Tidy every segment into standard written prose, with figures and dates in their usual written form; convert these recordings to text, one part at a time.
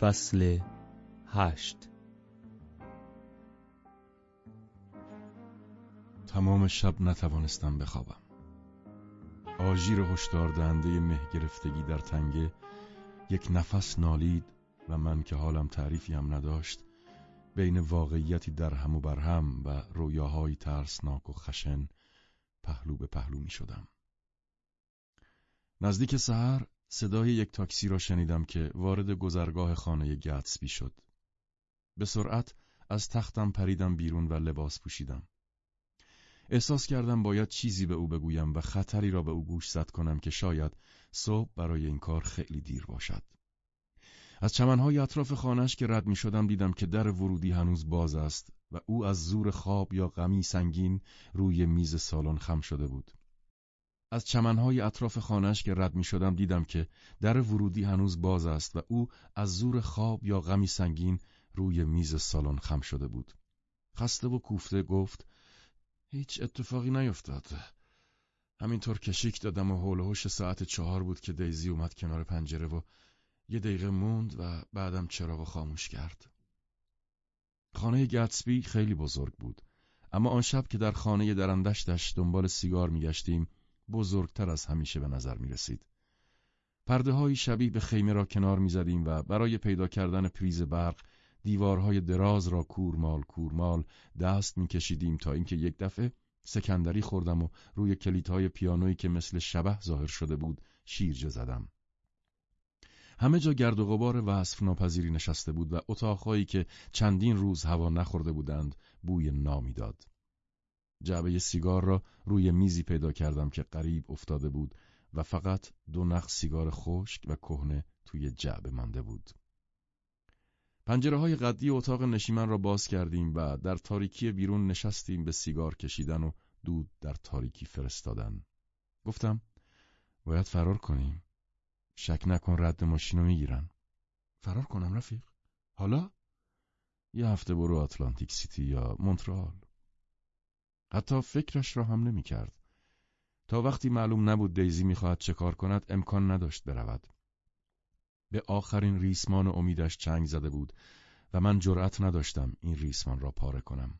فصل 8. تمام شب نتوانستم بخوابم. آژیر هشدار دهنده مه گرفتگی در تنگه یک نفس نالید و من که حالم تعریفی هم نداشت بین واقعیتی در هم و بر هم و رویاهای ترسناک و خشن پهلو به پهلو می شدم. نزدیک سحر صدای یک تاکسی را شنیدم که وارد گذرگاه خانه گتسبی شد. به سرعت از تختم پریدم بیرون و لباس پوشیدم. احساس کردم باید چیزی به او بگویم و خطری را به او گوشزد کنم که شاید صبح برای این کار خیلی دیر باشد. از چمنهای اطراف خانه‌اش که رد می شدم دیدم که در ورودی هنوز باز است و او از زور خواب یا غمی سنگین روی میز سالن خم شده بود. از چمنهای اطراف خانه‌اش که رد می شدم دیدم که در ورودی هنوز باز است و او از زور خواب یا غمی سنگین روی میز سالن خم شده بود. خسته و کوفته گفت: هیچ اتفاقی نیفتاد. همینطور کشیک دادم و حول و حوش ساعت 4 بود که دیزی اومد کنار پنجره و 1 دقیقه موند و بعدم چراغو خاموش کرد. خانه گتسبی خیلی بزرگ بود، اما آن شب که در خانه درندشتش دنبال سیگار میگشتیم بزرگتر از همیشه به نظر می رسید. پرده‌های شبیه به خیمه را کنار می زدیم و برای پیدا کردن پریز برق دیوارهای دراز را کورمال دست می کشیدیم تا اینکه یک دفعه سکندری خوردم و روی کلیدهای پیانویی که مثل شبح ظاهر شده بود شیرجه زدم. همه جا گرد و غبار وصف ناپذیری نشسته بود و اتاقهایی که چندین روز هوا نخورده بودند بوی نامی داد. جعبه سیگار را روی میزی پیدا کردم که غریب افتاده بود و فقط 2 نخ سیگار خشک و کهنه توی جعبه مانده بود. پنجره‌های قدی اتاق نشیمن را باز کردیم و در تاریکی بیرون نشستیم به سیگار کشیدن و دود در تاریکی فرستادن. گفتم: باید فرار کنیم. شک نکن رد ماشین رو میگیرن. فرار کنم رفیق؟ حالا؟ 1 هفته برو آتلانتیک سیتی یا مونترال. حتی فکرش را هم نمی کرد. تا وقتی معلوم نبود دیزی میخواهد چه کار کند امکان نداشت برود. به آخرین ریسمان امیدش چنگ زده بود و من جرأت نداشتم این ریسمان را پاره کنم.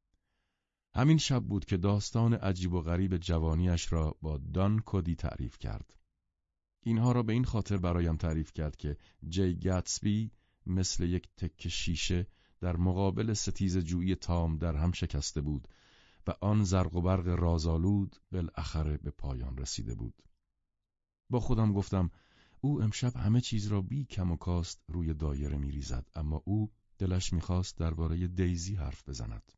همین شب بود که داستان عجیب و غریب جوانیش را با دان کودی تعریف کرد. اینها را به این خاطر برایم تعریف کرد که جی گتسبی مثل یک تکه شیشه در مقابل ستیز جویی تام در هم شکسته بود و آن زرق و برق رازآلود بالاخره به پایان رسیده بود. با خودم گفتم او امشب همه چیز را بی کم و کاست روی دایره می ریزد، اما او دلش می‌خواست درباره دیزی حرف بزند.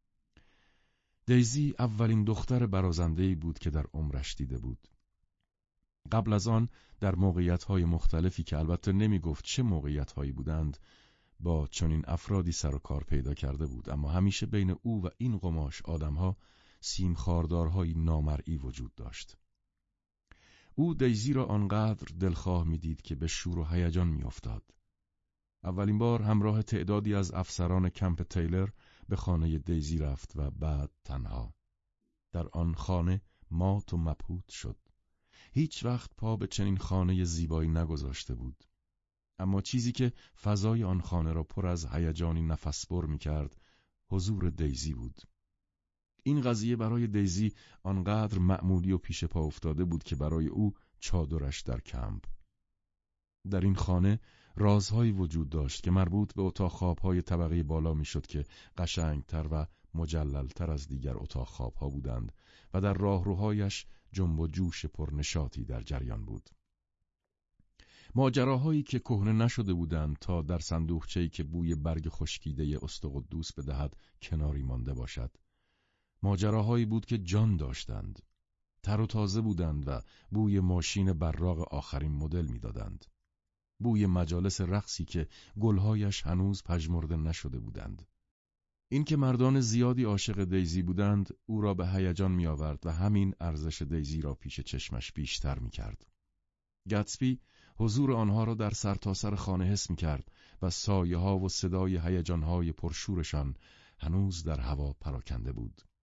دیزی اولین دختر برازنده‌ای بود که در عمرش دیده بود. قبل از آن در موقعیت‌های مختلفی که البته نمی‌گفت چه موقعیت‌هایی بودند با چنین افرادی سر و کار پیدا کرده بود، اما همیشه بین او و این قماش آدم‌ها سیمخواردارهای نامرئی وجود داشت. او دیزی را آنقدر دلخواه می‌دید که به شور و هیجان می‌افتاد. اولین بار همراه تعدادی از افسران کمپ تیلر به خانه دیزی رفت و بعد تنها. در آن خانه مات و مبهوت شد. هیچ وقت پا به چنین خانه زیبایی نگذاشته بود. اما چیزی که فضای آن خانه را پر از هیجانی نفسبر می‌کرد حضور دیزی بود. این قضیه برای دیزی آنقدر معمولی و پیش پا افتاده بود که برای او چادرش در کمپ. در این خانه رازهایی وجود داشت که مربوط به اتاق خواب‌های طبقه بالا می‌شد که قشنگتر و مجللتر از دیگر اتاق خواب‌ها بودند و در راهروهایش جنب و جوش پرنشاطی در جریان بود. ماجراهایی که کهنه نشده بودند تا در صندوقچه‌ای که بوی برگ خشکیده اسطقدوس بدهد کناری مانده باشد. ماجراهایی بود که جان داشتند، تر و تازه بودند و بوی ماشین براق آخرین مدل می‌دادند. بوی مجالس رقصی که گلهایش هنوز پژمرده نشده بودند. این که مردان زیادی عاشق دیزی بودند او را به هیجان می‌آورد و همین ارزش دیزی را پیش چشمش بیشتر می‌کرد. گتسبی حضور آنها را در سرتاسر خانه حس می‌کرد و سایه‌ها و صدای هیجان‌های پرشورشان هنوز در هوا پراکنده بود.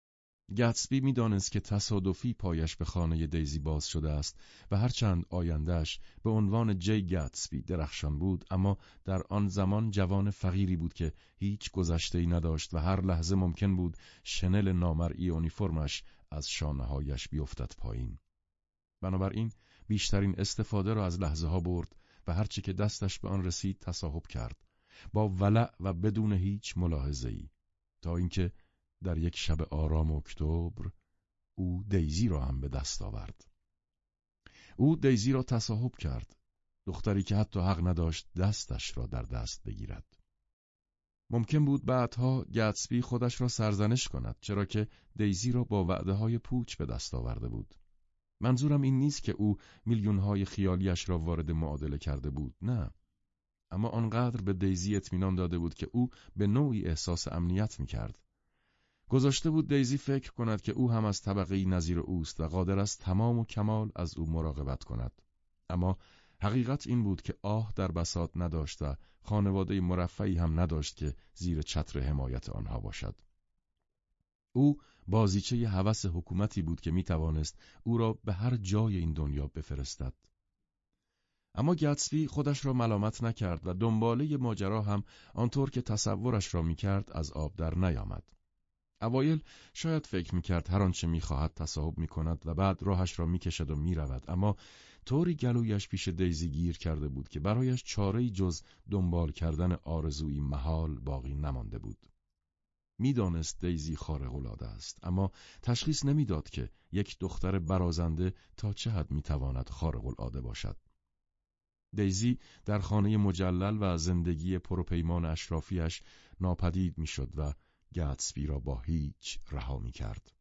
گتسبی می‌دانست که تصادفی پایش به خانه دیزی باز شده است و هرچند آیندهش به عنوان جی گتسبی درخشان بود، اما در آن زمان جوان فقیری بود که هیچ گذشته‌ای نداشت و هر لحظه ممکن بود شنل نامرئی اونیفرمش از شانه‌هایش بیفتد پایین. بنابراین بیشترین استفاده را از لحظه ها برد و هرچه که دستش به آن رسید تصاحب کرد، با ولع و بدون هیچ ملاحظه‌ای، تا اینکه در یک شب آرام اکتبر او دیزی را هم به دست آورد. او دیزی را تصاحب کرد، دختری که حتی حق نداشت دستش را در دست بگیرد. ممکن بود بعدها گتسبی خودش را سرزنش کند، چرا که دیزی را با وعده‌های پوچ به دست آورده بود. منظورم این نیست که او میلیون‌های خیالیش را وارد معادله کرده بود، نه. اما آنقدر به دیزی اطمینان داده بود که او به نوعی احساس امنیت می‌کرد. گذاشته بود دیزی فکر کند که او هم از طبقه‌ای نظیر اوست و قادر است تمام و کمال از او مراقبت کند. اما حقیقت این بود که آه در بساط نداشت و خانواده مرفهی هم نداشت که زیر چتر حمایت آنها باشد. او بازیچه هوس حکومتی بود که میتوانست او را به هر جای این دنیا بفرستد. اما گتسبی خودش را ملامت نکرد و دنباله ماجرا هم آنطور که تصورش را میکرد از آب در نیامد. اوایل شاید فکر میکرد هر آنچه میخواهد تصاحب میکند و بعد راهش را میکشد و میرود، اما طوری گلویش پیش دیزی گیر کرده بود که برایش چاره‌ای جز دنبال کردن آرزویی محال باقی نمانده بود. میدانست دیزی خارق‌العاده است، اما تشخیص نمیداد که یک دختر برازنده تا چه حد میتواند خارق‌العاده باشد. دیزی در خانه مجلل و زندگی پروپیمان اشرافیش ناپدید میشد و گتسبی را با هیچ رها میکرد.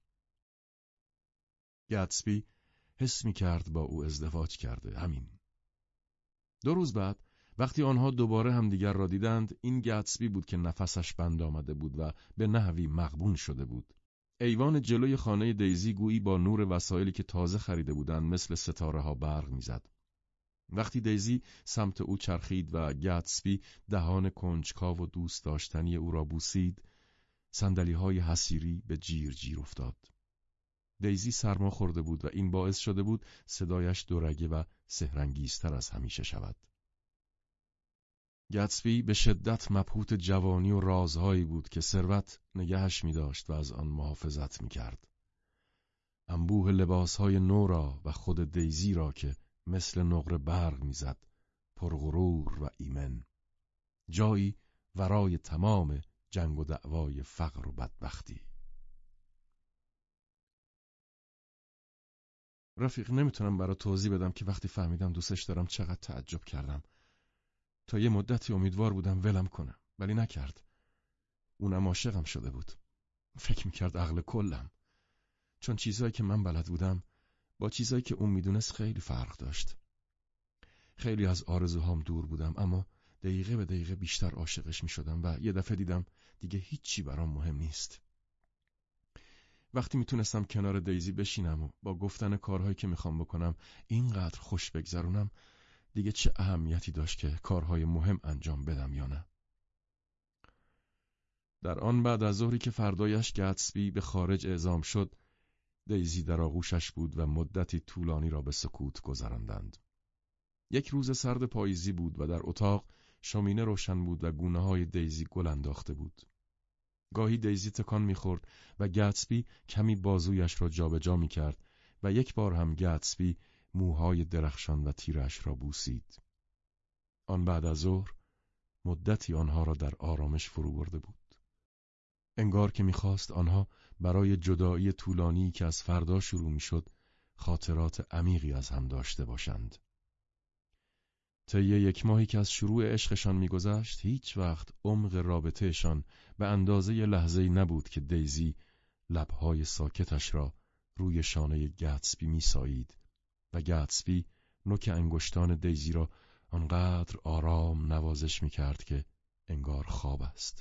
گتسبی حس میکرد با او ازدواج کرده، همین. 2 روز بعد وقتی آنها دوباره همدیگر را دیدند، این گتسبی بود که نفسش بند آمده بود و به نحوی مغبون شده بود. ایوان جلوی خانه دیزی گویی با نور وسایلی که تازه خریده بودند مثل ستاره ها برق میزد. وقتی دیزی سمت او چرخید و گتسبی دهان کنجکاو و دوست داشتنی او را بوسید، صندلی‌های حصیری به جیر جیر افتاد. دیزی سرما خورده بود و این باعث شده بود صدایش دورگه و سحرانگیزتر از همیشه شود. گتسبی به شدت مبهوت جوانی و رازهایی بود که ثروت نگهش می‌داشت و از آن محافظت می‌کرد. انبوه لباسهای نو را و خود دیزی را که مثل نقره برق می‌زد، پرغرور و ایمن، جایی ورای تمام جنگ و دعوای فقر و بدبختی. رفیق، نمیتونم برای توضیح بدم که وقتی فهمیدم دوستش دارم چقدر تعجب کردم. تا یه مدتی امیدوار بودم ولم کنه، ولی نکرد. اونم عاشقم شده بود. فکر میکرد عقل کلم. چون چیزایی که من بلد بودم با چیزایی که اون میدونست خیلی فرق داشت. خیلی از آرزوهام دور بودم، اما دقیقه به دقیقه بیشتر عاشقش میشدم و یه دفعه دیدم دیگه هیچی برام مهم نیست. وقتی میتونستم کنار دیزی بشینم و با گفتن کارهایی که میخوام بکنم اینقدر خوش بگذرونم، دیگه چه اهمیتی داشت که کارهای مهم انجام بدم یا نه. در آن بعد از ظهری که فردایش گتسبی به خارج اعزام شد، دیزی در آغوشش بود و مدتی طولانی را به سکوت گذراندند. یک روز سرد پاییزی بود و در اتاق شومینه روشن بود و گونه‌های دیزی گل انداخته بود. گاهی دیزی تکان می‌خورد و گتسبی کمی بازویش را جابجا می‌کرد و یک بار هم گتسبی موهای درخشان و تیرش را بوسید. آن بعد از ظهر مدتی آنها را در آرامش فرو برده بود. انگار که می‌خواست آنها برای جدایی طولانی که از فردا شروع می‌شد خاطرات عمیقی از هم داشته باشند. طی 1 ماهی که از شروع عشقشان می‌گذشت، هیچ وقت عمق رابطهشان به اندازه لحظه‌ای نبود که دیزی لب‌های ساکتش را روی شانه گتسبی می‌سایید و گتسبی نوک انگشتان دیزی را آنقدر آرام نوازش می‌کرد که انگار خواب است.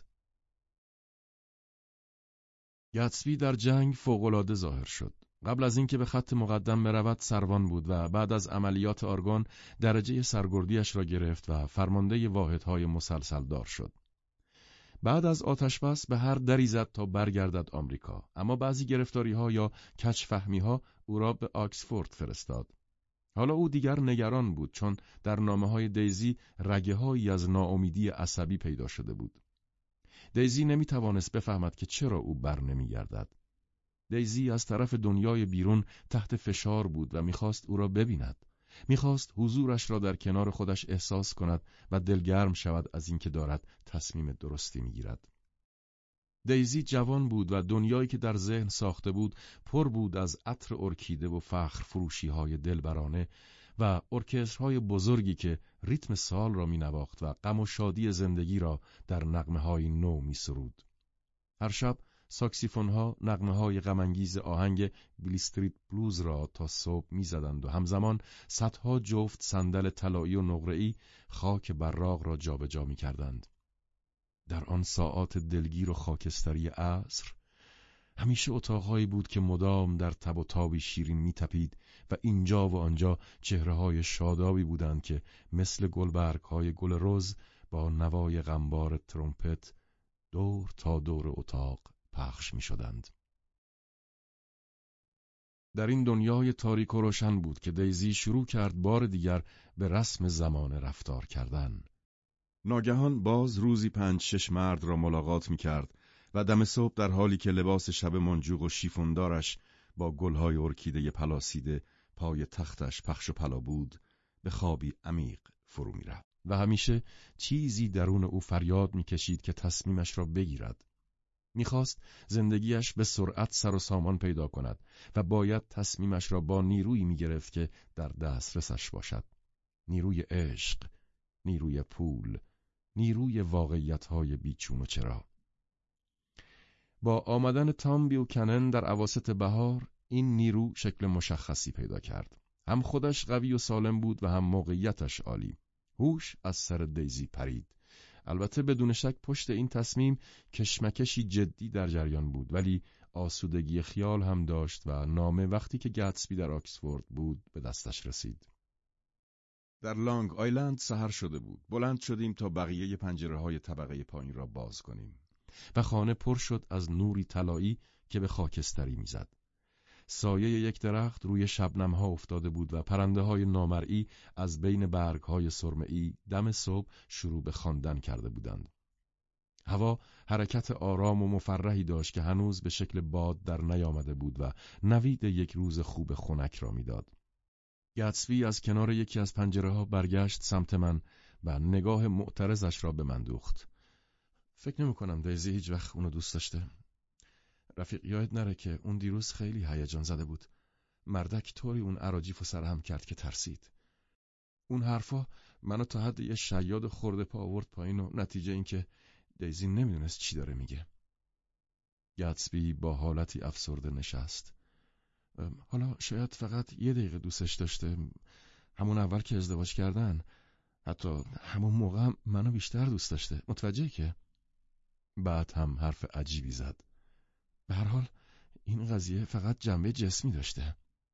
گتسبی در جنگ فوق‌العاده ظاهر شد. قبل از اینکه به خط مقدم برود سروان بود و بعد از عملیات آرگان درجه سرگردیش را گرفت و فرمانده واحدهای مسلسل دار شد. بعد از آتشبس به هر دری زد تا برگردد آمریکا، اما بعضی گرفتاری‌ها یا کج‌فهمی‌ها او را به آکسفورد فرستاد. حالا او دیگر نگران بود، چون در نامه‌های دیزی رگه‌هایی از ناامیدی عصبی پیدا شده بود. دیزی نمی‌توانست بفهمد که چرا او بر نمی‌گردد. دیزی از طرف دنیای بیرون تحت فشار بود و می‌خواست او را ببیند. می‌خواست حضورش را در کنار خودش احساس کند و دلگرم شود از اینکه دارد تصمیم درستی می‌گیرد. دیزی جوان بود و دنیایی که در ذهن ساخته بود پر بود از عطر ارکیده و فخر فروشی‌های دلبرانه و ارکسترهای بزرگی که ریتم سال را می‌نواخت و غم و شادی زندگی را در نغمه‌های نو می‌سرود. هر شب ساکسیفون‌ها نغمه‌های غم‌انگیز آهنگ بیل استریت بلوز را تا صبح می‌زدند و همزمان صدها جفت صندل طلایی و نقره‌ای خاک براق را جابجا می‌کردند. در آن ساعات دلگیر و خاکستری عصر همیشه اتاقهایی بود که مدام در تب و تابی شیرین می‌تپید و اینجا و آنجا چهره‌های شادابی بودند که مثل گلبرگ‌های گل رز با نوای غمبار ترومپت دور تا دور اتاق پخش می‌شدند. در این دنیای تاریک و روشن بود که دیزی شروع کرد بار دیگر به رسم زمانه رفتار کردن. ناگهان باز روزی 5-6 مرد را ملاقات می‌کرد و دم صبح در حالی که لباس شب منجوق و شیفوندارش با گل‌های ارکیده پلاسیده پای تختش پخش و پلا بود، به خوابی عمیق فرو می‌رفت و همیشه چیزی درون او فریاد می‌کشید که تصمیمش را بگیرد. می‌خواست زندگیش به سرعت سر و سامان پیدا کند و باید تصمیمش را با نیرویی می‌گرفت که در دسترسش باشد. نیروی عشق، نیروی پول، نیروی واقعیت‌های بیچون و چرا. با آمدن تام بیوکنن در اواسط بهار، این نیرو شکل مشخصی پیدا کرد. هم خودش قوی و سالم بود و هم موقعیتش عالی. هوش از سر دیزی پرید. البته بدون شک پشت این تصمیم کشمکشی جدی در جریان بود، ولی آسودگی خیال هم داشت و نامه وقتی که گتسبی در آکسفورد بود به دستش رسید. در لانگ آیلند سحر شده بود. بلند شدیم تا بقیه پنجره‌های طبقه پایین را باز کنیم و خانه پر شد از نوری طلایی که به خاکستری میزد. سایه یک درخت روی شبنم‌ها افتاده بود و پرنده‌های نامرئی از بین برگ‌های سرمه‌ای دم صبح شروع به خواندن کرده بودند. هوا حرکت آرام و مفرحی داشت که هنوز به شکل باد در نیامده بود و نوید یک روز خوب خنک را میداد. گتسبی از کنار یکی از پنجره‌ها برگشت سمت من و نگاه معترضش را به من دوخت. فکر نمی‌کنم دیزی هیچ وقت اونو دوست داشته. رفیق یاد نره که اون دیروز خیلی هیجان زده بود. مردک طوری اون اراجیفو سرهم کرد که ترسید. اون حرفا منو تا حد یه شیاد خورده پا آورد پایین و نتیجه این که دیزی نمیدونست چی داره میگه. گتسبی با حالتی افسرده نشست. حالا شاید فقط 1 دقیقه دوستش داشته، همون اول که ازدواج کردن. حتی همون موقع هم منو بیشتر دوست داشته. متوجهی که؟ بعد هم حرف عجیبی زد. به هر حال این قضیه فقط جنبه جسمی داشته.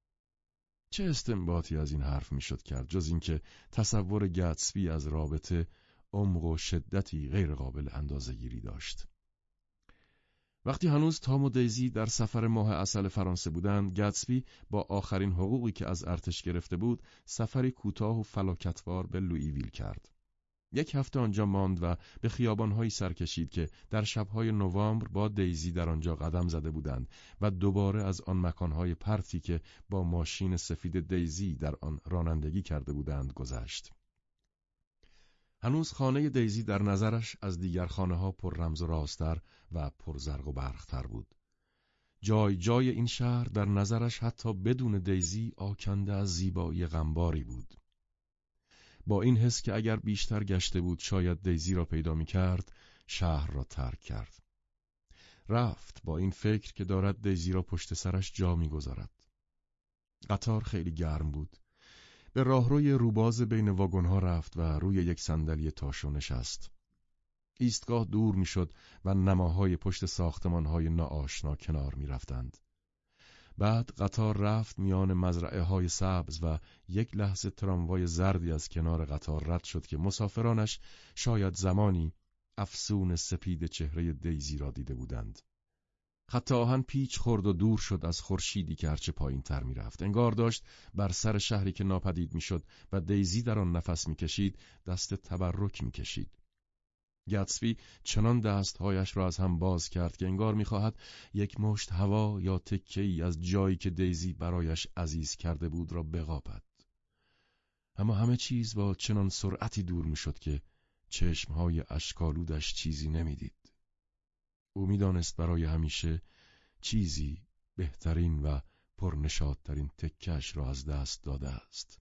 چه استنباطی از این حرف میشد کرد جز اینکه تصور گتسبی از رابطه عمق و شدتی غیر قابل اندازه‌گیری داشت. وقتی هنوز تام و دیزی در سفر ماه عسل فرانسه بودند، گتسبی با آخرین حقوقی که از ارتش گرفته بود، سفری کوتاه و فلاکتوار به لوئیویل کرد. 1 هفته آنجا ماند و به خیابان‌هایی سر کشید که در شب‌های نوامبر با دیزی در آنجا قدم زده بودند و دوباره از آن مکان‌های پرتی که با ماشین سفید دیزی در آن رانندگی کرده بودند گذشت. هنوز خانه دیزی در نظرش از دیگر خانه‌ها پر رمز و رازتر و پر زرق و برق‌تر بود. جای جای این شهر در نظرش حتی بدون دیزی آکنده از زیبایی غمباری بود. با این حس که اگر بیشتر گشته بود شاید دیزی را پیدا می‌کرد، شهر را ترک کرد. رفت با این فکر که دارد دیزی را پشت سرش جا می‌گذارد. قطار خیلی گرم بود. به راهروی روباز بین واگن‌ها رفت و روی یک صندلی تاشو نشست. ایستگاه دور می‌شد و نماهای پشت ساختمان‌های ناآشنا کنار می‌رفتند. بعد قطار رفت میان مزرعه‌های سبز و یک لحظه تراموای زردی از کنار قطار رد شد که مسافرانش شاید زمانی افسون سپید چهره دیزی را دیده بودند. خط آهن پیچ خورد و دور شد از خورشیدی که هرچه پایین تر می رفت. انگار داشت بر سر شهری که ناپدید می شد و دیزی در آن نفس می کشید دست تبرک می کشید. گتسبی چنان دستهایش را از هم باز کرد که انگار می خواهد یک مشت هوا یا تکه‌ای از جایی که دیزی برایش عزیز کرده بود را بقاپد. اما همه چیز با چنان سرعتی دور می شد که چشمهای اشکالودش چیزی نمی دید. او می دانست برای همیشه چیزی بهترین و پرنشادترین تکه‌اش را از دست داده است.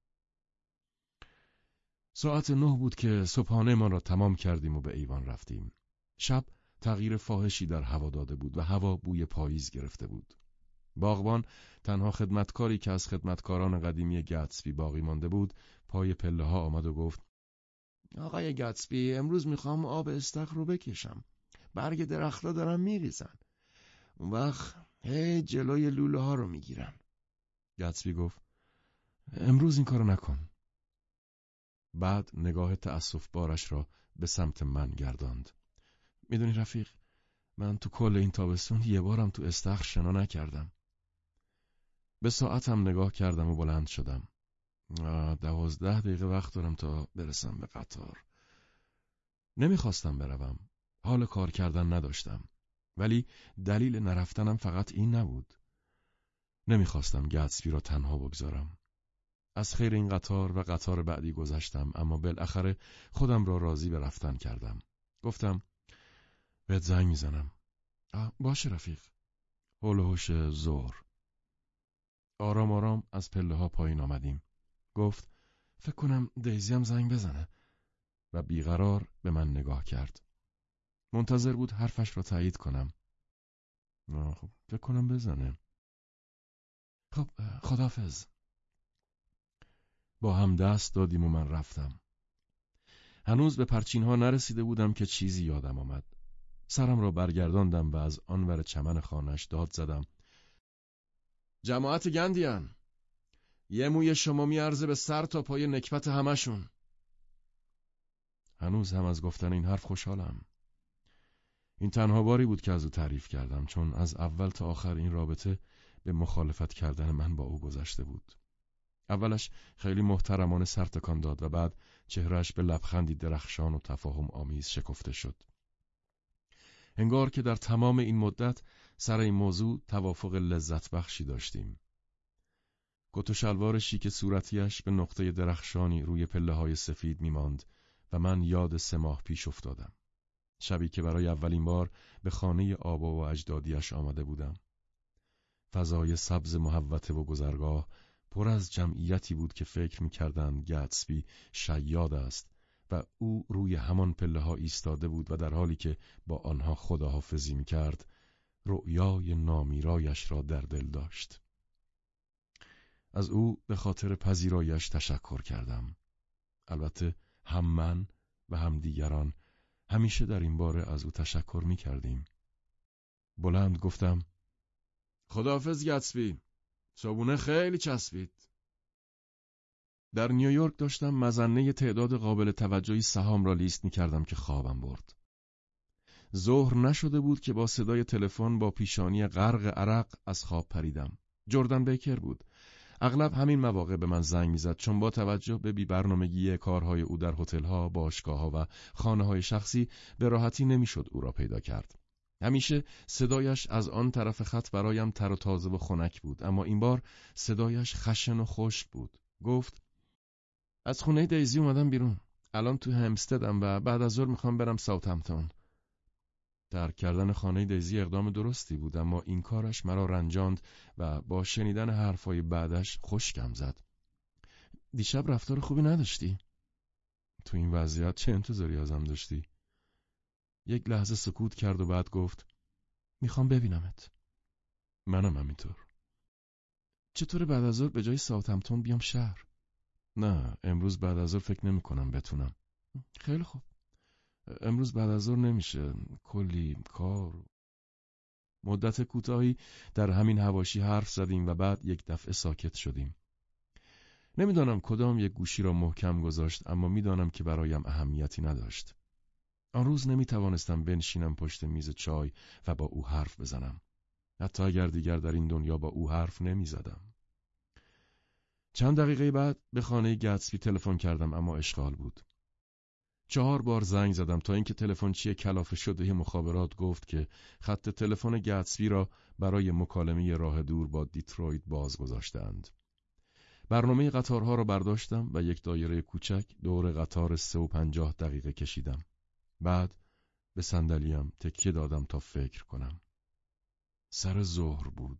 ساعت 9 بود که صبحانه ما را تمام کردیم و به ایوان رفتیم. شب تغییر فاحشی در هوا داده بود و هوا بوی پاییز گرفته بود. باغبان، تنها خدمتکاری که از خدمتکاران قدیمی گتسبی باقی مانده بود، پای پله ها آمد و گفت: آقای گتسبی، امروز میخوام آب استخر رو بکشم. برگ درخت‌ها دارن میریزن. اون وقت جلوی لوله ها رو میگیرن. گتسبی گفت: امروز این کارو نکن. بعد نگاه تأسف بارش را به سمت من گرداند. میدونی رفیق، من تو کل این تابستون یه بارم تو استخر شنا نکردم. به ساعتم نگاه کردم و بلند شدم. 12 دقیقه وقت دارم تا برسم به قطار. نمیخواستم بروم. حال کار کردن نداشتم. ولی دلیل نرفتنم فقط این نبود. نمیخواستم گتسبی را تنها بگذارم. از خیر این قطار و قطار بعدی گذشتم، اما بالاخره خودم را راضی به رفتن کردم. گفتم: بهت زنگ میزنم. باشه رفیق. هول و هوش ظهر. آرام آرام از پله ها پایین آمدیم. گفت: فکر کنم دیزی هم زنگ بزنه. و بیقرار به من نگاه کرد. منتظر بود حرفش را تایید کنم. خب فکر کنم بزنه. خب خداحافظ. با هم دست دادیم و من رفتم. هنوز به پرچین ها نرسیده بودم که چیزی یادم آمد. سرم را برگرداندم و از آنور چمن خانه‌اش داد زدم: جماعت گندیان، یه موی شما میارزه به سر تا پای نکبت همشون. هنوز هم از گفتن این حرف خوشحالم. این تنها باری بود که از او تعریف کردم، چون از اول تا آخر این رابطه به مخالفت کردن من با او گذشته بود. اولش خیلی محترمانه سر تکان داد و بعد چهرهش به لبخندی درخشان و تفاهم آمیز شکفته شد. انگار که در تمام این مدت سر این موضوع توافق لذت بخشی داشتیم. کت و شلوار شیک صورتیش به نقطه درخشانی روی پله‌های سفید می‌ماند و من یاد 3 ماه پیش افتادم. شبی که برای اولین بار به خانه آبا و اجدادیش آمده بودم. فضای سبز محوطه و گذرگاه پر از جمعیتی بود که فکر می‌کردند گتسبی شیاد است و او روی همان پله‌ها ایستاده بود و در حالی که با آنها خداحافظی می‌کرد، رؤیای نامیرایش را در دل داشت. از او به خاطر پذیرایی‌اش تشکر کردم. البته هم من و هم دیگران همیشه در این باره از او تشکر می‌کردیم. بلند گفتم: خداحافظ گتسبی، صبحونه خیلی چسبید. در نیویورک داشتم مظنه تعداد قابل توجهی سهام را لیست می‌کردم که خوابم برد. ظهر نشده بود که با صدای تلفن با پیشانی غرق عرق از خواب پریدم. جردن بیکر بود. اغلب همین مواقع به من زنگ میزد، چون با توجه به بی‌برنامگی کارهای او در هتل‌ها، باشگاه‌ها و خانه‌های شخصی به راحتی نمیشد او را پیدا کرد. همیشه صدایش از آن طرف خط برایم تر و تازه و خنک بود، اما این بار صدایش خشن و خشک بود. گفت: از خونه دیزی اومدم بیرون. الان تو همستدم و بعد از ظهر میخوام برم ساوثهمپتون. ترک کردن خانه دیزی اقدام درستی بود، اما این کارش مرا رنجاند و با شنیدن حرفای بعدش خشکم زد. دیشب رفتار خوبی نداشتی؟ تو این وضعیت چه انتظاری ازم داشتی؟ یک لحظه سکوت کرد و بعد گفت: میخوام ببینمت. منم همینطور. چطور بعد از ظهر به جای ساوثهمپتون بیام شهر؟ نه، امروز بعد از ظهر فکر نمی کنم بتونم. خیلی خوب. امروز بعد از ظهر نمیشه، کلی کار. مدت کوتاهی در همین حواشی حرف زدیم و بعد یک دفعه ساکت شدیم. نمیدانم کدام یک گوشی را محکم گذاشت، اما میدانم که برایم اهمیتی نداشت. آن روز نمی‌توانستم بنشینم پشت میز چای و با او حرف بزنم. حتی اگر دیگر در این دنیا با او حرف نمی‌زدم. چند دقیقه بعد به خانه گتسبی تلفن کردم اما اشغال بود. 4 بار زنگ زدم تا اینکه تلفنچی کلافه شده مخابرات گفت که خط تلفن گتسبی را برای مکالمه راه دور با دیترویت باز گذاشتند. برنامه قطارها را برداشتم و یک دایره کوچک دور قطار 3:50 دقیقه کشیدم. بعد به صندلیم تکیه دادم تا فکر کنم. سر ظهر بود.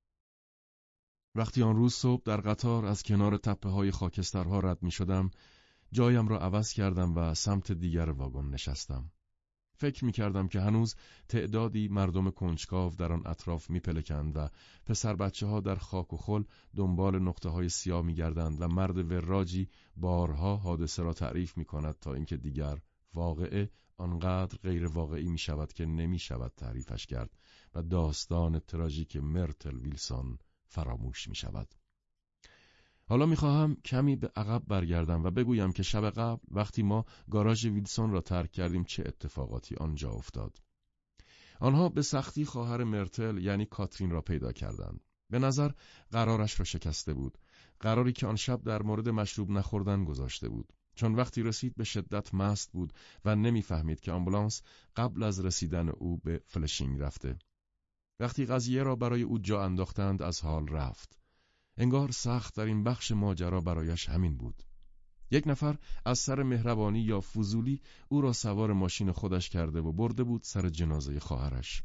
وقتی آن روز صبح در قطار از کنار تپه‌های خاکسترها رد می شدم، جایم را عوض کردم و سمت دیگر واگن نشستم. فکر می کردم که هنوز تعدادی مردم کنجکاو در آن اطراف می پلکند و پسر بچه ها در خاک و خل دنبال نقطه های سیاه می گردند و مرد وراجی بارها حادثه را تعریف می کند تا اینکه دیگر واقعه آنقدر غیر واقعی می شود که نمی شود تعریفش کرد و داستان تراژیک مرتل ویلسون فراموش می شود. حالا می‌خواهم کمی به عقب برگردم و بگویم که شب قبل وقتی ما گاراژ ویلسون را ترک کردیم چه اتفاقاتی آنجا افتاد. آنها به سختی خواهر مرتل یعنی کاترین را پیدا کردند. به نظر قرارش را شکسته بود. قراری که آن شب در مورد مشروب نخوردن گذاشته بود. چون وقتی رسید به شدت مست بود و نمی‌فهمید که آمبولانس قبل از رسیدن او به فلشینگ رفته. وقتی قضیه را برای او جا انداختند از حال رفت. انگار سخت در این بخش ماجرا برایش همین بود. یک نفر از سر مهربانی یا فضولی او را سوار ماشین خودش کرده و برده بود سر جنازه خواهرش.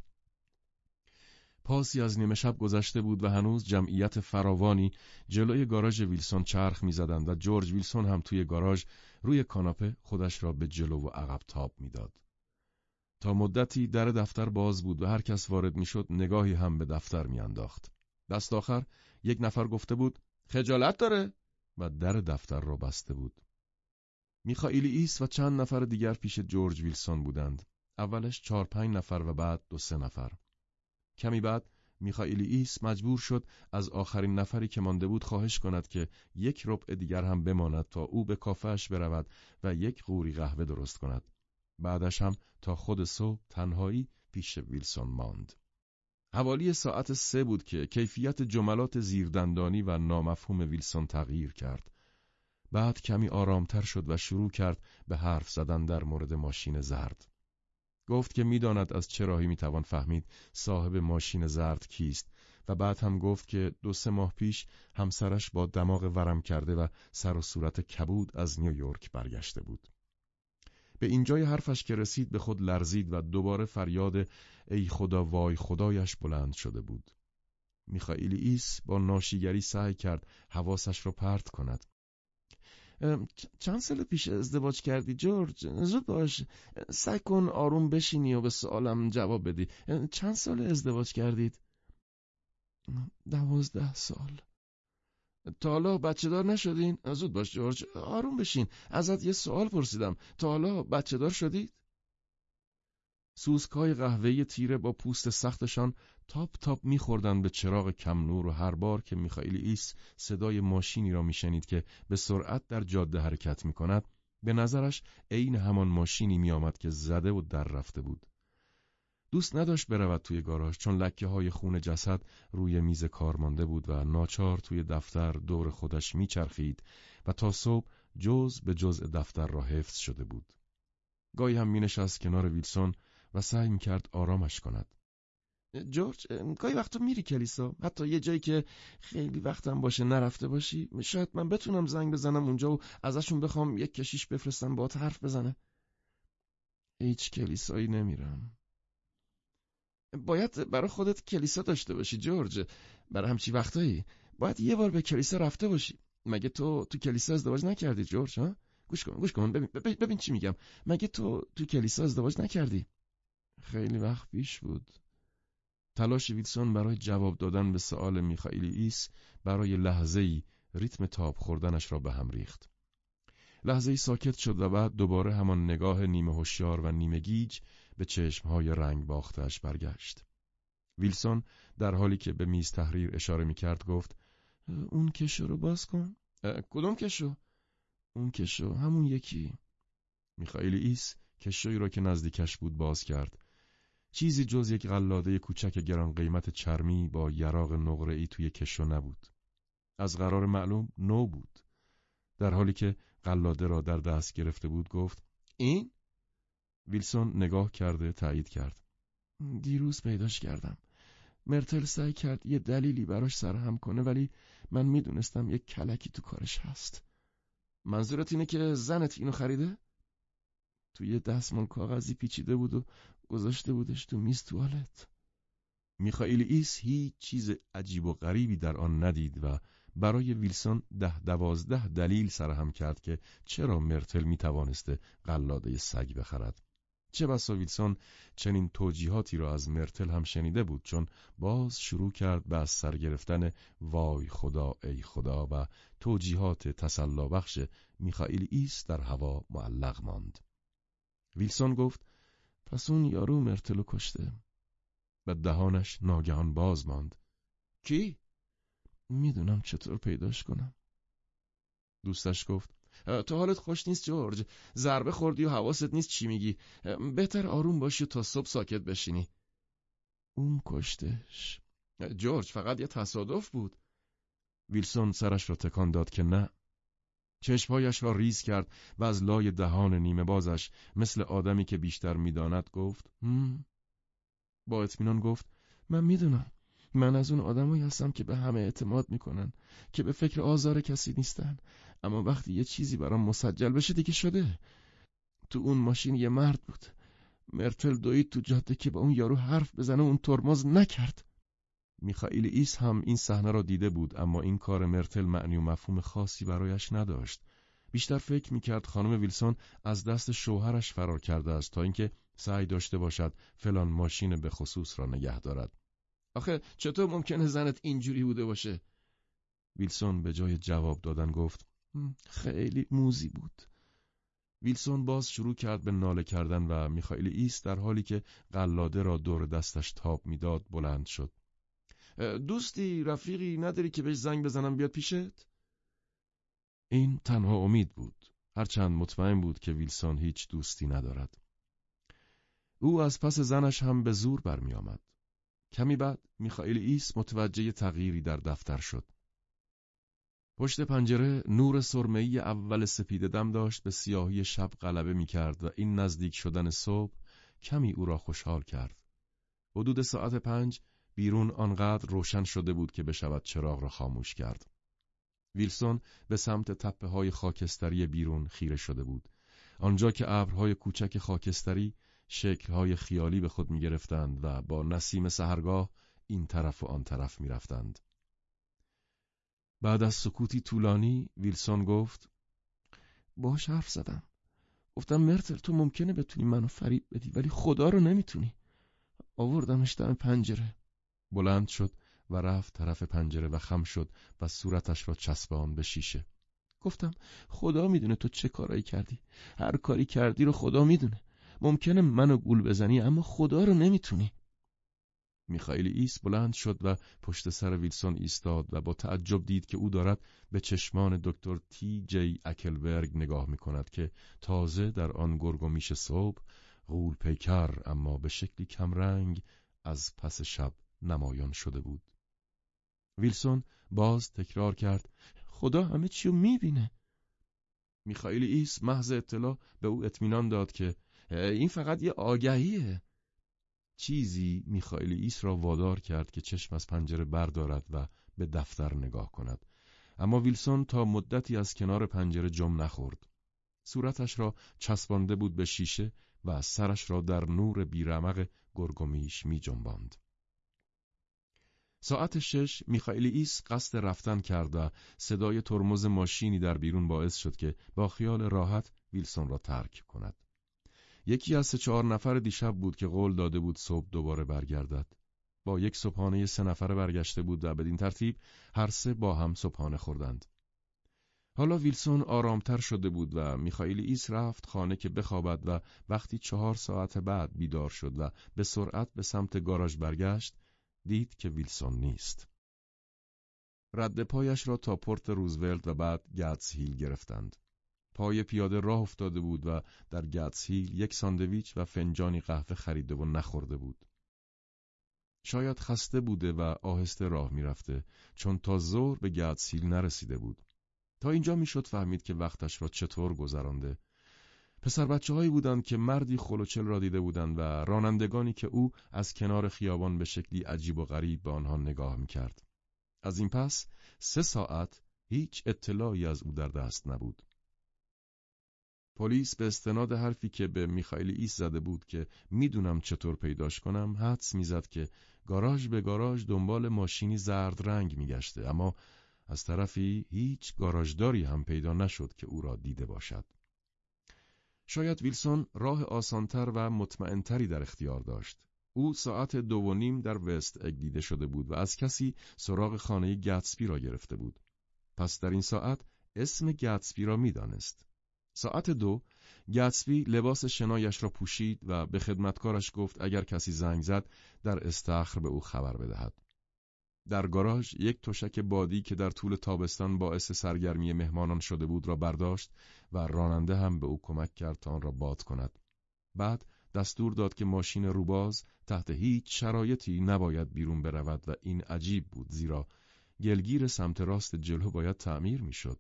پاسی از نیمه شب گذشته بود و هنوز جمعیت فراوانی جلوی گاراژ ویلسون چرخ می‌زدند و جورج ویلسون هم توی گاراژ روی کاناپه خودش را به جلو و عقب تاب می‌داد. تا مدتی در دفتر باز بود و هر کس وارد می‌شد نگاهی هم به دفتر می‌انداخت. دست آخر یک نفر گفته بود خجالت داره و در دفتر را بسته بود. میخائیل ایس و چند نفر دیگر پیش جورج ویلسون بودند. اولش 4-5 نفر و بعد 2-3 نفر. کمی بعد میخائیل ایس مجبور شد از آخرین نفری که مانده بود خواهش کند که 1 ربع دیگر هم بماند تا او به کافه‌اش برود و 1 قوری قهوه درست کند. بعدش هم تا خود صبح تنهایی پیش ویلسون ماند. حوالی ساعت 3 بود که کیفیت جملات زیردندانی و نامفهوم ویلسون تغییر کرد. بعد کمی آرامتر شد و شروع کرد به حرف زدن در مورد ماشین زرد. گفت که می‌داند از چه راهی می‌توان فهمید صاحب ماشین زرد کیست و بعد هم گفت که 2-3 ماه پیش همسرش با دماغ ورم کرده و سر و صورت کبود از نیویورک برگشته بود. به اینجای حرفش که رسید به خود لرزید و دوباره فریاد ای خدا وای خدایش بلند شده بود. میخائیل ایس با ناشیگری سعی کرد حواسش را پرت کند. چند سال پیش ازدواج کردی جورج؟ زود باش، سعی کن آروم بشینی و به سوالم جواب بدی. چند سال ازدواج کردید؟ 12 سال. تا حالا بچه دار نشدین؟ زود باش جورج، آروم بشین. ازت یه سوال پرسیدم. تا حالا بچه دار شدید؟ سوسکای قهوه‌ای تیره با پوست سختشان تاپ تاپ می‌خوردند به چراغ کم نور و هر بار که میخائیل ایس صدای ماشینی را میشنید که به سرعت در جاده حرکت می‌کند، به نظرش عین همان ماشینی می‌آمد که زده و در رفته بود. دوست نداشت برود توی گاراژ چون لکه‌های خون جسد روی میز کار مانده بود و ناچار توی دفتر دور خودش میچرخید و تا صبح جزء به جزء دفتر را حفظ شده بود. گاهی هم مینشست کنار ویلسون و سعی میکرد آرامش کند. جورج، گاهی وقتا میری کلیسا، حتی یه جایی که خیلی وقتم باشه نرفته باشی، شاید من بتونم زنگ بزنم اونجا و ازشون بخوام یک کشیش بفرستن باهات حرف بزنه. هیچ کلیسایی نمیرم. باید برای خودت کلیسا داشته باشی جورج. برای همچی وقتایی باید یه بار به کلیسا رفته باشی. مگه تو کلیسا ازدواج نکردی جورج؟ ها؟ گوش کن ببین چی میگم. مگه تو کلیسا ازدواج نکردی؟ خیلی وقت پیش بود. تلاش ویلسون برای جواب دادن به سؤال میخائیل ایس برای لحظه‌ای ریتم تاب خوردنش را به هم ریخت. لحظه‌ای ساکت شد و بعد دوباره همان نگاه نیمه هوشیار و نیمه گیج به چشمهای رنگ باخته‌اش برگشت. ویلسون در حالی که به میز تحریر اشاره می‌کرد گفت اون کشو رو باز کن. کدوم کشو؟ اون کشو، همون یکی. میخائیل ایس کشویی را که نزدیکش بود باز کرد. چیزی جز یک قلاده کوچک گران قیمت چرمی با یراق نقره‌ای توی کشو نبود. از قرار معلوم نو بود. در حالی که قلاده را در دست گرفته بود گفت: این؟ ویلسون نگاه کرده تایید کرد. دیروز پیداش کردم. مرتل سعی کرد یه دلیلی براش سرهم کنه، ولی من میدونستم یک کلکی تو کارش هست. منظورت اینه که زنت اینو خریده؟ توی دستمال کاغذی پیچیده بود و گذاشته بودش تو میز توالت. میخائیل ایس هیچ چیز عجیب و غریبی در آن ندید و برای ویلسون 10-12 دلیل سرهم کرد که چرا مرتل میتوانسته قلاده سگ بخرد. چه بسا ویلسون چنین توجیهاتی را از مرتل هم شنیده بود، چون باز شروع کرد به از سر گرفتن وای خدا ای خدا و توجیهات تسلابخش میخائیل ایس در هوا معلق ماند. ویلسون گفت: پس اون یارو مرتلو کشته. و دهانش ناگهان باز ماند. کی؟ میدونم چطور پیداش کنم. دوستش گفت: تو حالت خوش نیست جورج، ضربه خوردی و حواست نیست چی میگی. بهتر آروم باشی تا صبح ساکت بشینی. اون کشتش. جورج فقط یه تصادف بود. ویلسون سرش را تکان داد که نه. چشمهایش را ریز کرد و از لای دهان نیمه بازش مثل آدمی که بیشتر میداند گفت: با اطمینان گفت: من میدونم. من از اون آدمایی هستم که به همه اعتماد میکنن، که به فکر آزار کسی نیستن، اما وقتی یه چیزی برام مسجل بشه دیگه شده. تو اون ماشین یه مرد بود. مرتل دوید تو جاده که با اون یارو حرف بزنه، اون ترمز نکرد. میخائیل ایس هم این صحنه را دیده بود، اما این کار مرتل معنی و مفهوم خاصی برایش نداشت. بیشتر فکر میکرد خانم ویلسون از دست شوهرش فرار کرده است تا اینکه سعی داشته باشد فلان ماشین به خصوص را نگه دارد. آخه چطور ممکنه زنت اینجوری بوده باشه؟ ویلسون به جای جواب دادن گفت: خیلی موذی بود. ویلسون باز شروع کرد به ناله کردن و میخائیل ایس در حالی که قلاده را دور دستش تاب میداد بلند شد. دوستی، رفیقی نداری که بهش زنگ بزنم بیاد پیشت؟ این تنها امید بود، هرچند مطمئن بود که ویلسون هیچ دوستی ندارد. او از پس زنش هم به زور برمی آمد. کمی بعد میخائیل ایس متوجه تغییری در دفتر شد. پشت پنجره نور سرمه‌ای اول سپیده دم داشت به سیاهی شب غلبه می‌کرد و این نزدیک شدن صبح کمی او را خوشحال کرد. حدود ساعت 5 بیرون آنقدر روشن شده بود که بشود چراغ را خاموش کرد. ویلسون به سمت تپه‌های خاکستری بیرون خیره شده بود، آنجا که ابرهای کوچک خاکستری شکل‌های خیالی به خود می‌گرفتند و با نسیم سحرگاه این طرف و آن طرف می‌رفتند. بعد از سکوتی طولانی ویلسون گفت: باهاش حرف زدم. گفتم مرتل تو ممکنه بتونی منو فریب بدی ولی خدا رو نمیتونی. آوردمش دم پنجره. بلند شد و رفت طرف پنجره و خم شد و صورتش را چسباند به شیشه. گفتم خدا میدونه تو چه کارایی کردی. هر کاری کردی رو خدا میدونه. ممکنه منو گول بزنی اما خدا رو نمیتونی. میخائیل ایس بلند شد و پشت سر ویلسون ایستاد و با تعجب دید که او دارد به چشمان دکتر تی جی اکلبرگ نگاه میکند که تازه در آن گرگ و میش صبح غول پیکر اما به شکلی کمرنگ از پس شب نمایان شده بود. ویلسون باز تکرار کرد: خدا همه چیو میبینه. میخائیل ایس محض اطلاع به او اطمینان داد که این فقط یه آگهیه. چیزی میخائیل ایس را وادار کرد که چشم از پنجره بردارد و به دفتر نگاه کند، اما ویلسون تا مدتی از کنار پنجره جم نخورد. صورتش را چسبانده بود به شیشه و سرش را در نور بیرمق گرگ و میش می جنباند. ساعت 6 میخائیل ایس قصد رفتن کرد و صدای ترمز ماشینی در بیرون باعث شد که با خیال راحت ویلسون را ترک کند. یکی از 3-4 نفر دیشب بود که قول داده بود صبح دوباره برگردد. با یک صبحانه 3 نفره برگشته بود و بدین ترتیب هر 3 با هم صبحانه خوردند. حالا ویلسون آرامتر شده بود و میخائیل ایس رفت خانه که بخوابد و وقتی 4 ساعت بعد بیدار شد و به سرعت به سمت گاراژ برگشت، دید که ویلسون نیست. رد پایش را تا پورت روزولت و بعد گتس هیل گرفتند. پای پیاده راه افتاده بود و در گتس هیل یک ساندویچ و فنجانی قهوه خریده و نخورده بود. شاید خسته بوده و آهسته راه میرفته، چون تا ظهر به گتس هیل نرسیده بود. تا اینجا میشد فهمید که وقتش را چطور گذرانده. پسر بچه‌هایی بودند که مردی خلوچل را دیده بودند و رانندگانی که او از کنار خیابان به شکلی عجیب و غریب به آنها نگاه میکرد. از این پس 3 ساعت هیچ اطلاعی از او در دست نبود. پلیس به استناد حرفی که به میخائیلیس زده بود که میدونم چطور پیداش کنم، حدس میزد که گاراژ به گاراژ دنبال ماشینی زرد رنگ میگشته، اما از طرفی هیچ گاراژداری هم پیدا نشد که او را دیده باشد. شاید ویلسون راه آسانتر و مطمئنتری در اختیار داشت. او ساعت 2:30 در وست اگ دیده شده بود و از کسی سراغ خانه گتسبی را گرفته بود. پس در این ساعت اسم گتسبی را میدانست. ساعت 2 گتسبی لباس شنایش را پوشید و به خدمتکارش گفت اگر کسی زنگ زد در استخر به او خبر بدهد. در گاراژ یک تشک بادی که در طول تابستان باعث سرگرمی مهمانان شده بود را برداشت و راننده هم به او کمک کرد تا آن را باد کند. بعد دستور داد که ماشین روباز تحت هیچ شرایطی نباید بیرون برود و این عجیب بود، زیرا گلگیر سمت راست جلو باید تعمیر میشد.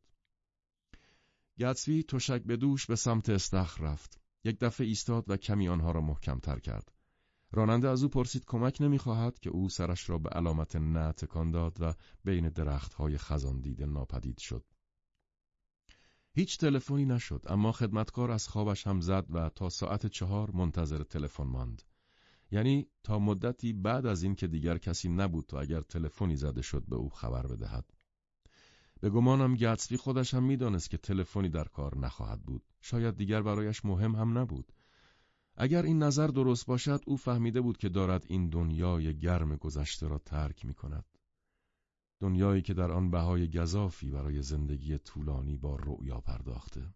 گتسبی تشک به دوش به سمت استخر رفت. یک دفعه ایستاد و کمی آنها را محکم تر کرد. راننده از او پرسید کمک نمی‌خواهد که او سرش را به علامت نه تکان داد و بین درخت‌های خزان دیده ناپدید شد. هیچ تلفنی نشد، اما خدمتکار از خوابش هم زد و تا ساعت 4 منتظر تلفن ماند. یعنی تا مدتی بعد از این که دیگر کسی نبود تا اگر تلفنی زده شد به او خبر بدهد. به گمانم گتسبی خودش هم می‌دانست که تلفنی در کار نخواهد بود. شاید دیگر برایش مهم هم نبود. اگر این نظر درست باشد، او فهمیده بود که دارد این دنیای گرم گذشته را ترک می کند. دنیایی که در آن بهای گزافی برای زندگی طولانی با رؤیا پرداخته.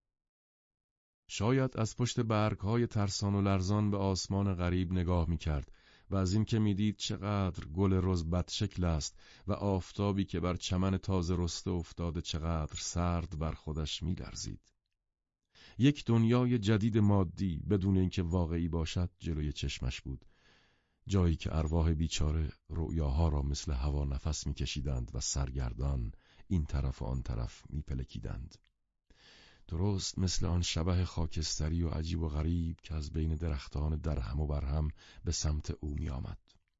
شاید از پشت برگ‌های ترسان و لرزان به آسمان غریب نگاه می کرد و از این که می دید چقدر گل رز بدشکل است و آفتابی که بر چمن تازه رسته افتاده چقدر سرد بر خودش می لرزید. یک دنیای جدید مادی بدون اینکه واقعی باشد جلوی چشمش بود. جایی که ارواح بیچاره رؤیاها را مثل هوا نفس می‌کشیدند و سرگردان این طرف و آن طرف می‌پلکیدند. درست مثل آن شبح خاکستری و عجیب و غریب که از بین درختان درهم و برهم به سمت او می‌آمد.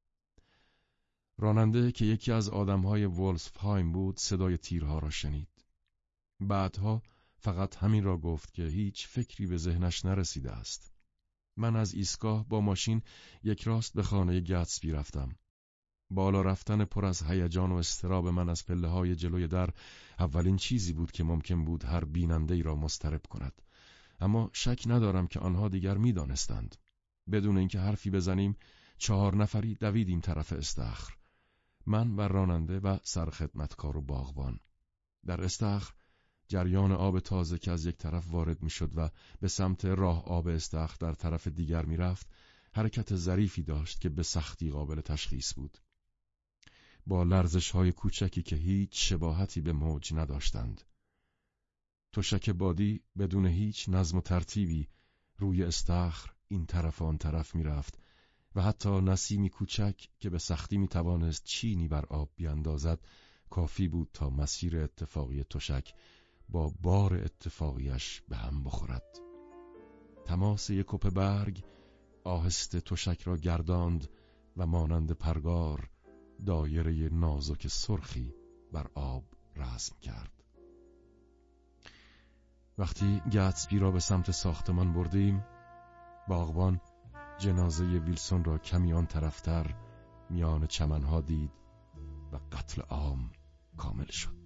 راننده که یکی از آدم‌های وولفسهایم بود صدای تیرها را شنید. بعدها فقط همین را گفت که هیچ فکری به ذهنش نرسیده است. من از ایستگاه با ماشین یک راست به خانه گتسبی رفتم. بالا رفتن پر از هیجان و اضطراب من از پله‌های جلوی در اولین چیزی بود که ممکن بود هر بیننده‌ای را مضطرب کند. اما شک ندارم که آنها دیگر می‌دانستند. بدون اینکه حرفی بزنیم 4 نفری دویدیم طرف استخر. من و راننده و سرخدمتکار و باغبان. در استخر جریان آب تازه که از یک طرف وارد میشد و به سمت راه آب استخر در طرف دیگر میرفت، حرکت ظریفی داشت که به سختی قابل تشخیص بود. با لرزش‌های کوچکی که هیچ شباهتی به موج نداشتند. تشک بادی بدون هیچ نظم و ترتیبی روی استخر این طرف و آن طرف میرفت و حتی نسیمی کوچک که به سختی میتوانست چینی بر آب بیاندازد کافی بود تا مسیر اتفاقی تشک با بار اتفاقیش به هم بخورد. تماس یک کپ برگ آهسته تشک را گرداند و مانند پرگار دایره نازک سرخی بر آب رسم کرد. وقتی گتسبی را به سمت ساختمان بردیم، باغبان جنازه ویلسون را کمی آن طرفتر میان چمنها دید و قتل عام کامل شد.